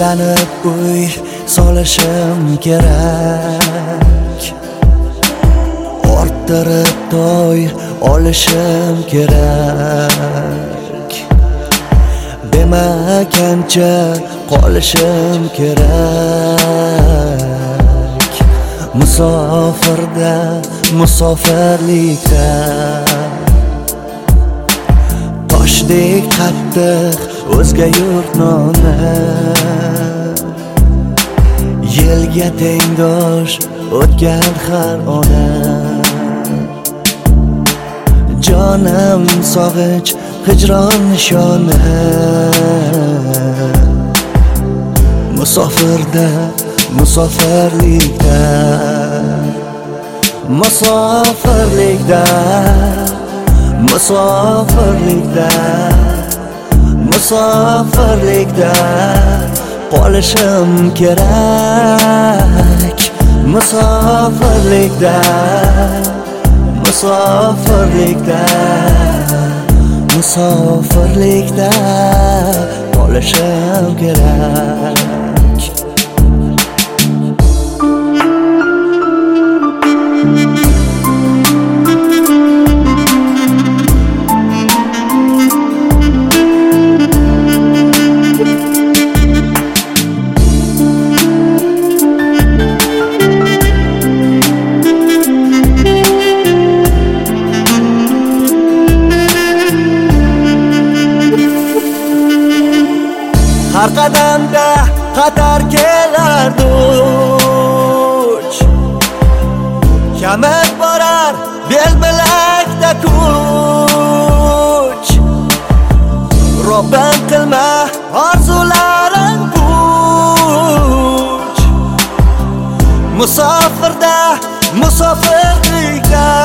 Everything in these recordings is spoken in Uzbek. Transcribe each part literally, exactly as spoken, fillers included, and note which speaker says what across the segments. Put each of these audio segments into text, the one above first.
Speaker 1: Uylanib uy solishim kerak, orttirib to'y olishim kerak, demagancha qolishim kerak. Musofirda, musofirlikda toshdek qattiq o'zga yurt noni, yelga tengdosh o'tgan har ona. Jonim sog'inch hijron nishoni, musofirda, musofirlikda, musofirlikda, musofirlikda, musofirlikda qolishim kerak. Musofirlikda, musofirlikda, musofirlikda qolishim kerak. Har qadamda xatar kelar duch, kamib borar bel bilakda kuch. Robbim qilma orzularing puch, musofirda, musofirlikda,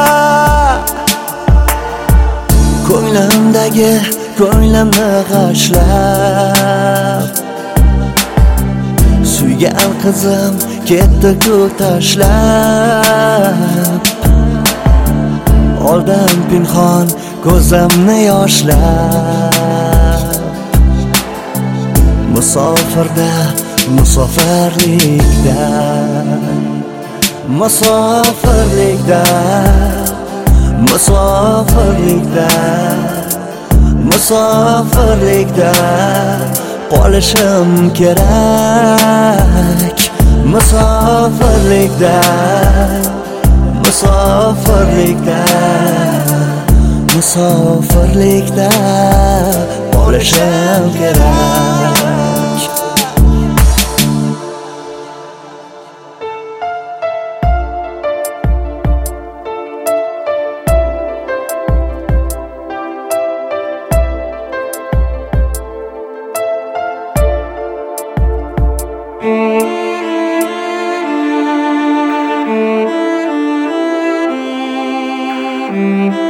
Speaker 1: ko'nglimdagi ko'nglimni g'ashlab, suygan qizim ketdi-ku tashlab. Oldim pinhon ko'zimni yoshlab, musofirda, musofirlikda, musofirlikda, musofirlikda, musofirlikda qolishim kerak. Musofirlikda, musofirlikda, musofirlikda qolishim kerak.
Speaker 2: Mm-hmm.